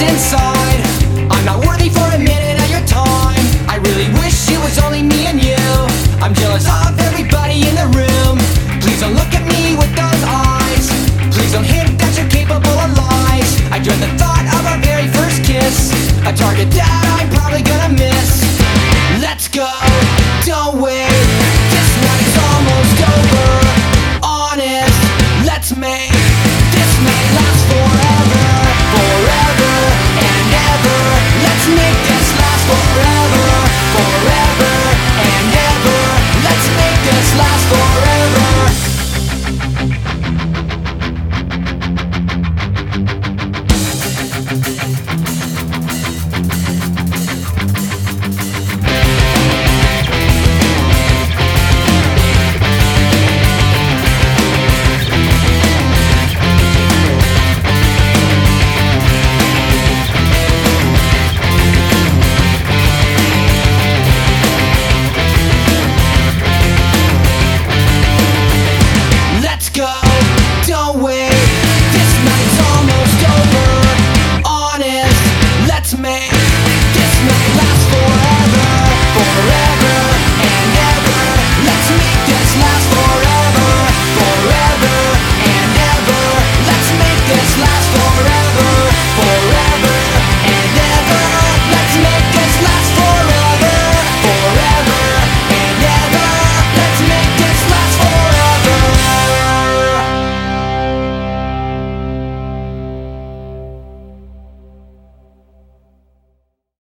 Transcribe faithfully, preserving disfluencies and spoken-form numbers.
inside. I'm not worthy for a minute of your time. I really wish it was only me and you. I'm jealous of everybody in the room. Please don't look at me with those eyes. Please don't hint that you're capable of lies. I dread the thought of our very first kiss, a target that I'm probably gonna miss. Let's go, don't wait. This night is almost over. Honest, let's make